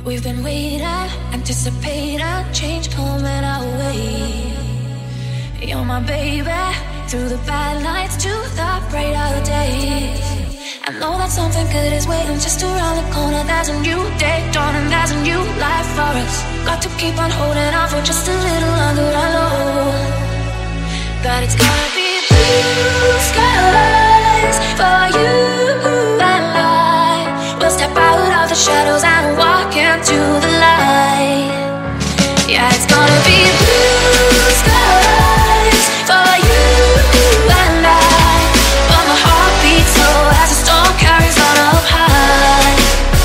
We've been waiting, anticipating, change coming our way. You're my baby, through the bad nights to the brighter days. I know that something good is waiting just around the corner. There's a new day dawning, there's a new life for us. Got to keep on holding on for just a little longer. I know that it's gonna be blue skies for you and I. We'll step out of the shadows and walk into the light. Yeah, it's gonna be blue skies for you and I. But my heart beats slow as the storm carries on up high,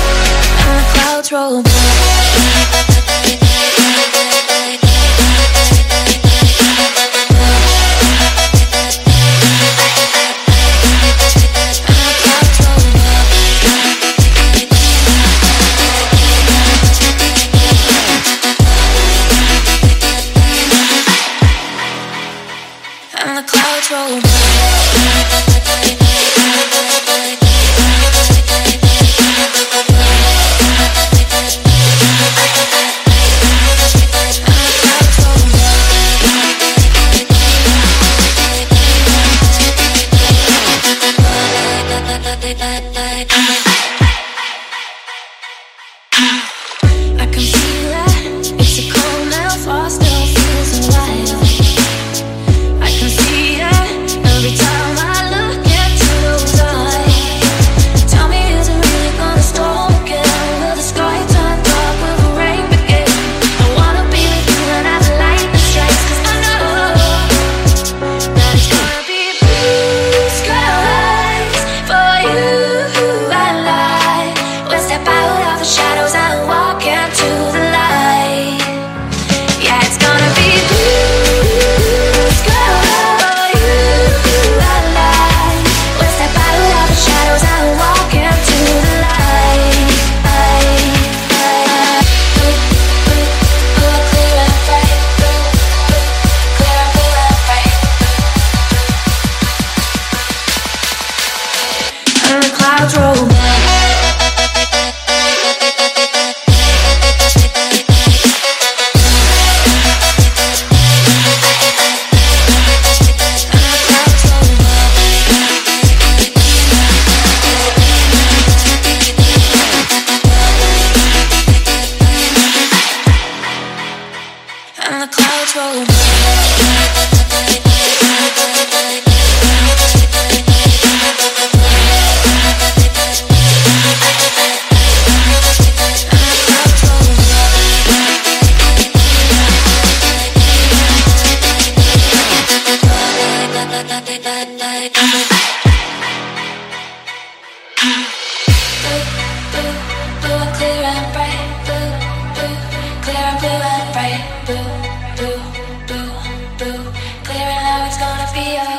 and the clouds roll by. Clear and how it's gonna be.